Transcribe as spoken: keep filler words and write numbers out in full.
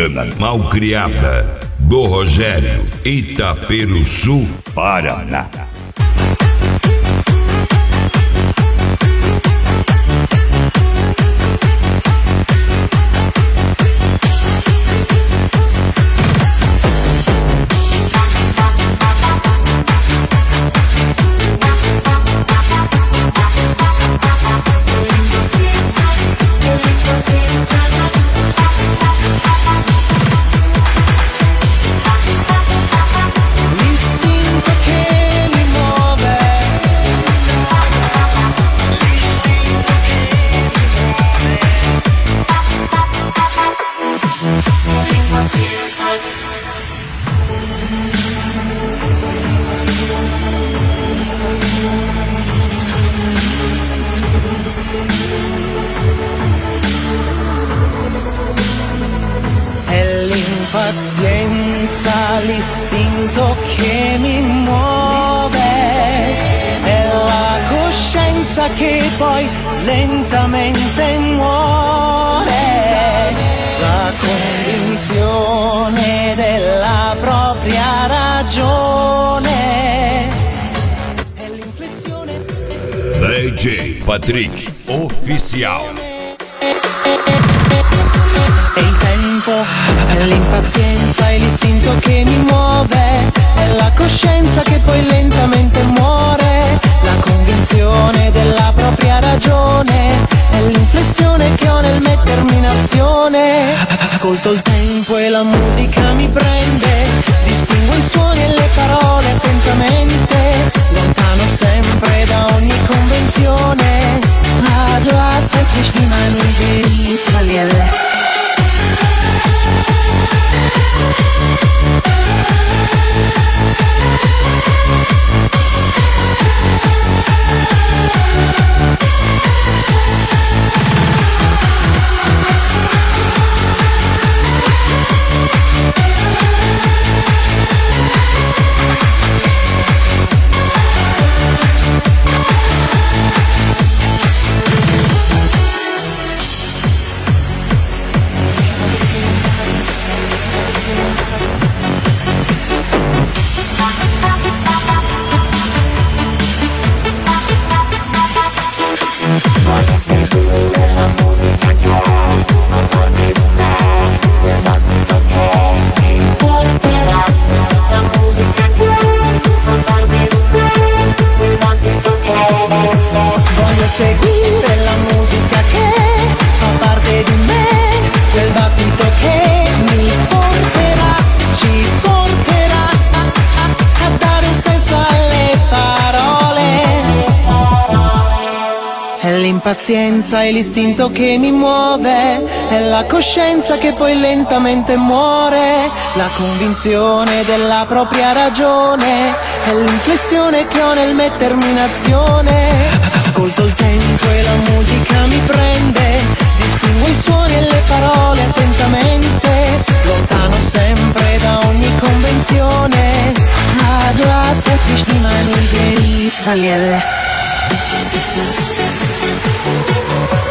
americana malcriada do Rogério, Itaperuçu, Paraná. Pazienza, l'istinto che mi muove, è la coscienza che poi lentamente muore, la convinzione della propria ragione, è l'inflessione. D J Patrick Oficial. È il tempo, è l'impazienza, è l'istinto che mi muove, è la coscienza che poi lentamente muore, la convinzione della propria ragione, è l'inflessione che ho nel mettermi in azione. Ascolto il tempo e la musica mi prende, distingo i suoni e le parole attentamente, lontano sempre da ogni convenzione. Ah, du hast es nicht in meinem Weg verliere. Voglio seguire la musica che fa parte di me, quel battito che mi porterà. La musica che fa parte di me, quel battito che voglio seguire la musica che fa parte di me, quel battito che mi porterà, ci porterà a, a, a dare un senso alle parole. È l'impazienza e l'istinto che mi muove, è la coscienza che poi lentamente muore, la convinzione della propria ragione, è l'inflessione che ho nel mettermi in azione. Ascolto il tempo e la musica mi prende, distingo i suoni e le parole attentamente, lontano sempre da ogni convenzione. Ah, du hast es nicht in meinem Weg verliere.